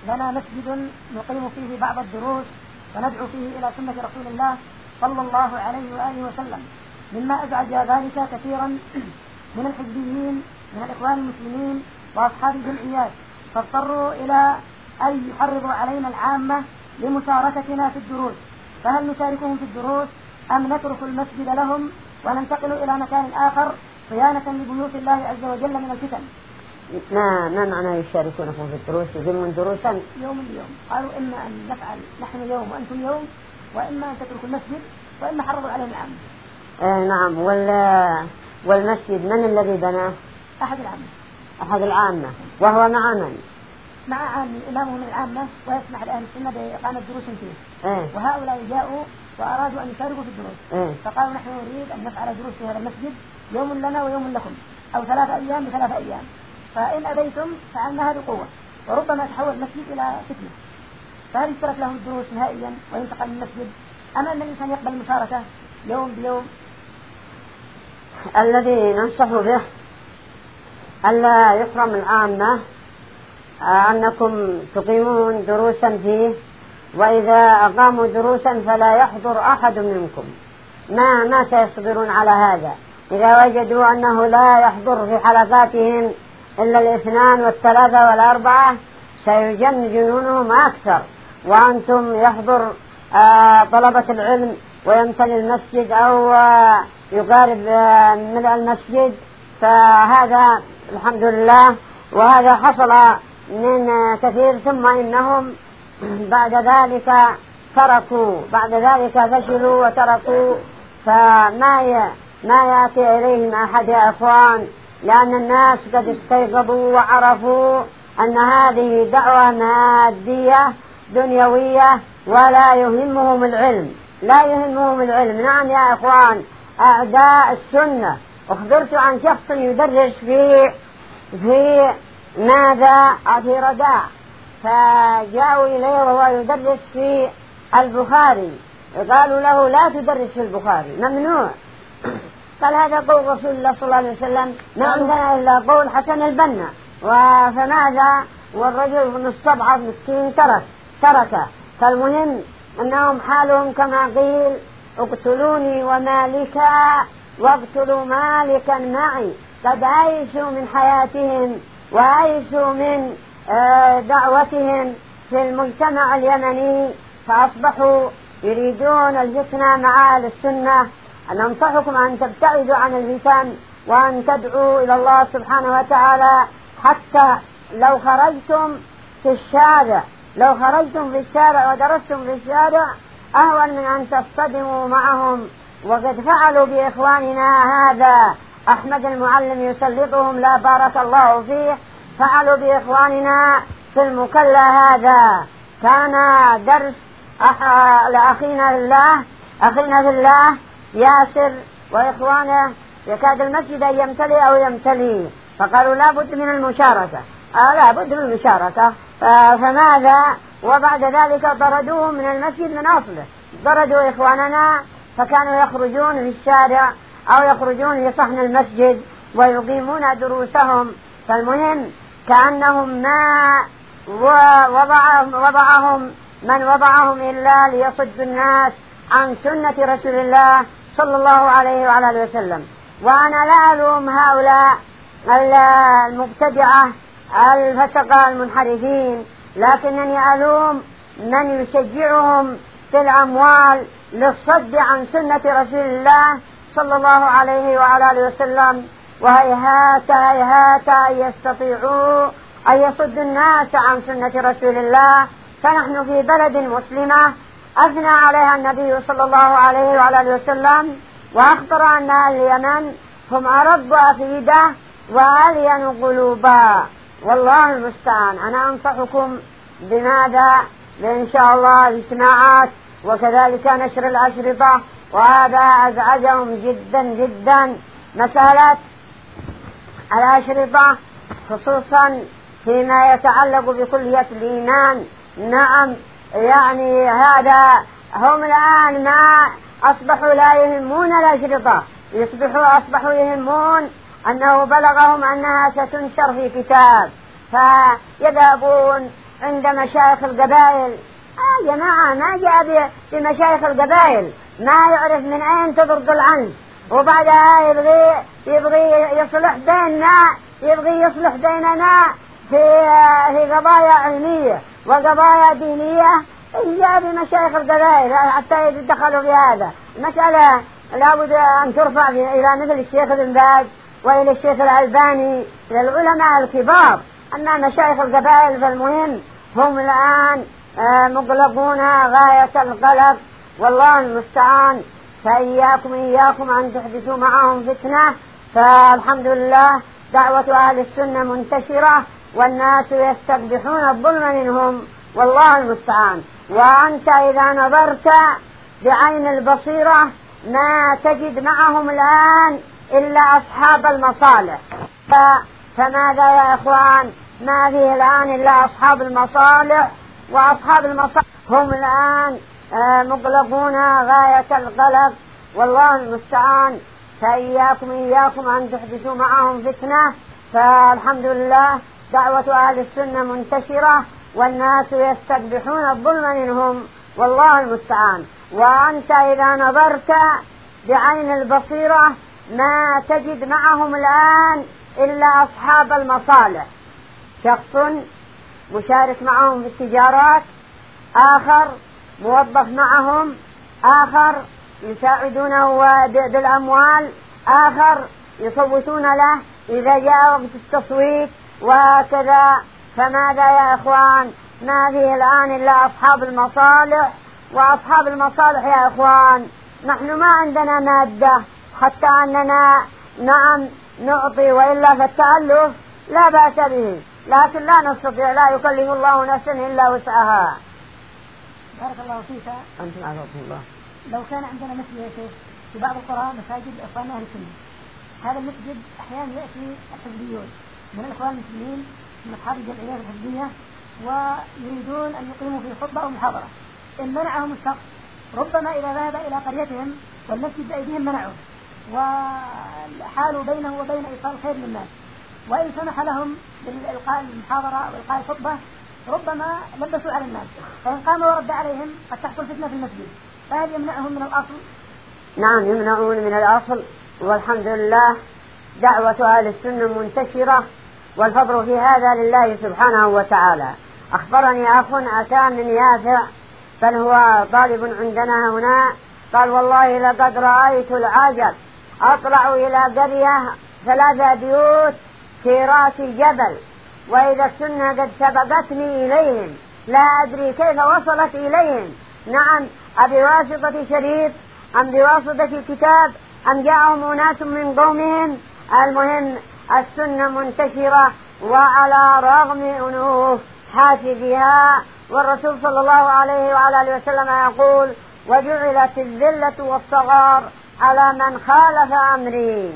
لنا مسجد نقيم فيه بعض الدروس وندعو فيه إلى سنة رسول الله صلى الله عليه وآله وسلم، مما أزعج ذلك كثيرا من الحزبيين من الإخوان المسلمين وأصحاب الجمعيات، فاضطروا إلى أن يحرضوا علينا العامة لمشاركتنا في الدروس. فهل نشاركهم في الدروس أم نترك المسجد لهم وننتقل إلى مكان آخر صيانة لبيوت الله عز وجل من الفتن؟ ما معنى يشاركونكم في الدروس؟ يقيمون دروسا يوم بيوم. قالوا إما أن نفعل نحن يوم وأنتم يوم، وإما أن تتركوا المسجد، وإما حرضوا علينا العامة. نعم. والمسجد من الذي بناه؟ أحد العامة. وهو مع من؟ مع عامي إمامه من العامة، ويسمح لأهل السنة بإقامة دروس فيه. وهؤلاء جاءوا وأرادوا أن يشاركوا في الدروس. فقالوا نحن نريد أن نفعل دروس في هذا المسجد يوم لنا ويوم لكم، أو 3 أيام ب3 أيام، فإن أبيتم فعلناها بقوة، وربما تحول المسجد إلى فتنة. فهل يترك لهم الدروس نهائيا وينتقل من المسجد، أم أن الإنسان يقبل المشاركة يوم بيوم؟ الذي ننصح به ألا يحرم العامة أنكم تقيمون دروسا فيه، وإذا أقاموا دروسا فلا يحضر أحد منكم. ما سيصبرون على هذا؟ إذا وجدوا أنه لا يحضر في حلقاتهم إلا 2 و3 و4 سيجن جنونهم أكثر. وأنتم يحضر طلبة العلم ويمتلئ المسجد أو يقارب من المسجد، فهذا الحمد لله، وهذا حصل من كثير. ثم إنهم بعد ذلك فشلوا وتركوا، فما يأتي إليهم أحد يا إخوان، لأن الناس قد استيقظوا وعرفوا أن هذه دعوة مادية دنيوية ولا يهمهم العلم. نعم يا إخوان، أعداء السنة. أخبرت عن شخص يدرس في ماذا؟ في رداء، فجاءوا إليه وهو يدرس في البخاري، قالوا له لا تدرس في البخاري، ممنوع. قال هذا قول رسول الله صلى الله عليه وسلم، ما عندنا إلا قول حسن البنا، فماذا؟ والرجل مستضعف مسكين ترك. فالمهم أنهم حالهم كما قيل اقتلوني ومالكا واقتلوا مالكا معي. قد عيشوا من حياتهم وعيشوا من دعوتهم في المجتمع اليمني، فأصبحوا يريدون الفتنة مع أهل السنة. أنا أنصحكم أن تبتعدوا عن الفتن وأن تدعوا إلى الله سبحانه وتعالى، حتى لو خرجتم في الشارع ودرستم في الشارع أهون من أن تصطدموا معهم. وقد فعلوا بإخواننا هذا أحمد المعلم يسلطهم لا بارك الله فيه، فعلوا بإخواننا في المكلا هذا. كان درس لأخينا في الله ياسر وإخوانه، يكاد المسجد أن يمتلي فقالوا لا بد من المشاركة. فماذا؟ وبعد ذلك طردوهم من المسجد من أصله، طردوا إخواننا، فكانوا يخرجون في الشارع أو يخرجون في صحن المسجد ويقيمون دروسهم. فالمهم كأنهم ما وضعهم إلا ليصد الناس عن سنة رسول الله صلى الله عليه وعلى آله وسلم. وأنا لا ألوم هؤلاء المبتدعة الفسقة المنحرفين، لكنني ألوم من يشجعهم في الأموال للصد عن سنة رسول الله صلى الله عليه وعلى آله وسلم. وهيهات أن يستطيعوا أن يصدوا الناس عن سنة رسول الله. فنحن في بلد مسلمة أثنى عليها النبي صلى الله عليه وعلى آله وسلم، وأخبر أن أهل اليمن هم أرب أفئدة وألين قلوبا، والله المستعان. أنا أنصحكم بماذا؟ إن شاء الله الاجتماعات وكذلك نشر الأشرطة، وهذا أزعجهم جدا مسألة الأشرطة، خصوصا فيما يتعلق بكلية الإيمان. نعم، يعني هذا هم الآن ما أصبحوا لا يهمون الأشرطة، أصبحوا يهمون أنه بلغهم أنها ستنشر في كتاب، فيذهبون عند مشايخ القبائل. يا جماعة ما جاء بمشايخ القبائل، ما يعرف من أين تبرد العنز، وبعدها يبغي يصلح بيننا، يبغي يصلح بيننا في قضايا علمية وقضايا دينية. جاء بمشايخ القبائل حتى يتدخلوا في هذا. المسألة لابد أن ترفع إلى مثل الشيخ ابن باز وإلى الشيخ الألباني، إلى العلماء الكبار. أما مشايخ القبائل فالمهم هم الآن مقلقون غاية القلق، والله المستعان. فإياكم أن تحدثوا معهم فتنة. فالحمد لله دعوة أهل السنة منتشرة، والناس يستقبحون الظلم منهم، والله المستعان. وأنت إذا نظرت بعين البصيرة ما تجد معهم الآن إلا أصحاب المصالح. فماذا يا إخوان؟ ما فيه الآن إلا أصحاب المصالح، وأصحاب المصالح هم الآن مقلقون غاية القلق، والله المستعان. فإياكم أن تحدثوا معهم فتنة. فالحمد لله دعوة أهل السنة منتشرة، والناس يستقبحون الظلم منهم، والله المستعان. وأنت إذا نظرت بعين البصيرة ما تجد معهم الآن إلا أصحاب المصالح. شخص مشارك معهم في التجارات، آخر موظف معهم، آخر يساعدونه بالأموال، آخر يصوتون له إذا جاء وقت التصويت، وكذا. فماذا يا إخوان؟ ما فيه الآن إلا أصحاب المصالح. وأصحاب المصالح يا إخوان نحن ما عندنا مادة حتى أننا نعم نعطي، وإلا فالتألف لا بأس به، لكن لا نستطيع، لا يكلف الله نفسا إلا وسعها. بارك الله فيك. أنتم عافاكم الله. لو كان عندنا مسجد يا شيخ في بعض القرى مساجد إخواننا أهل السنة، هذا المسجد أحيانا يأتي الحزبيون من الإخوان المسلمين من أصحاب الجمعيات الحزبية ويريدون أن يقيموا في خطبة أو محاضرة. إن منعهم الشخص ربما إذا ذهب إلى قريتهم والمسجد بأيديهم منعه، وحالوا بينه وبين إيصال خير للناس، وإن سمح لهم بالإلقاء المحاضرة أو إلقاء الخطبة ربما لبسوا على الناس، فإن قاموا ورد عليهم قد تحصل فتنة في المسجد، فهل يمنعهم من الأصل؟ نعم يمنعون من الأصل، والحمد لله دعوة أهل السنة منتشرة، والفضل في هذا لله سبحانه وتعالى. أخبرني أخ أتى من يافع، بل هو طالب عندنا هنا، قال والله لقد رأيت العجب، أطلع إلى قرية 3 بيوت في رأس الجبل، وإذا السنة قد سبقتني إليهم، لا أدري كيف وصلت إليهم، نعم بواسطة شريط أم بواسطة كتاب أم جاءهم أناس من قومهم. المهم السنة منتشرة وعلى رغم أنوف حاشدها، والرسول صلى الله عليه وعلى آله وسلم يقول وجعلت الذلة والصغار على من خالف أمري.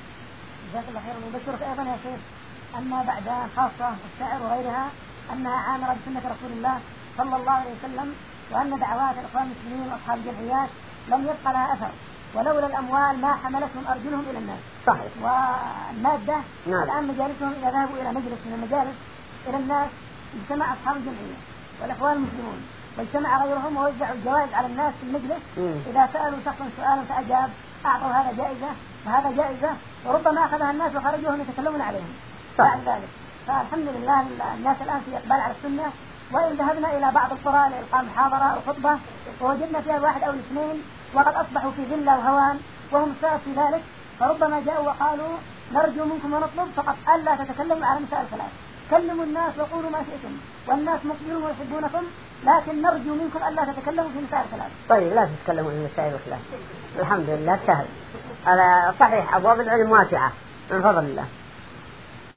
جزاك الله خيرا. وبشرك أيضا يا شيخ أن بعد خاصة الشاعر وغيرها أنها عامرة بسنة رسول الله صلى الله عليه وسلم، وأن دعوات الإخوان المسلمين وأصحاب الجمعيات لم يبقى لها أثر، ولولا الأموال ما حملتهم أرجلهم إلى الناس. صحيح. والمادة الآن مجالسهم إذا ذهبوا إلى مجلس من المجالس إلى الناس اجتمع أصحاب الجمعية والإخوان المسلمون واجتمع غيرهم ووزعوا الجوائز على الناس في المجلس. إذا سألوا شخصا سؤالا فأجاب أعطوا هذا جائزة وهذا جائزة، وربما أخذها الناس وخرجوا وهم يتكلمون عليهم بعد ذلك. فالحمد لله الناس الآن في إقبال على السنة. وإن ذهبنا إلى بعض القرى لإلقاء محاضرة أو خطبة ووجدنا فيها 1 أو 2 وقد أصبحوا في ذلة وهوان وهم سبب في ذلك، فربما جاءوا وقالوا نرجو منكم ونطلب فقط ألا تتكلموا على مسائل 3، كلموا الناس وقولوا ما شئتم والناس مقبلون ويحبونكم، لكن نرجو منكم ألا تتكلموا في مسائل 3. طيب لا تتكلموا في مسائل 3، الحمد لله سهل. صحيح أبواب العلم واسعة من فضل الله.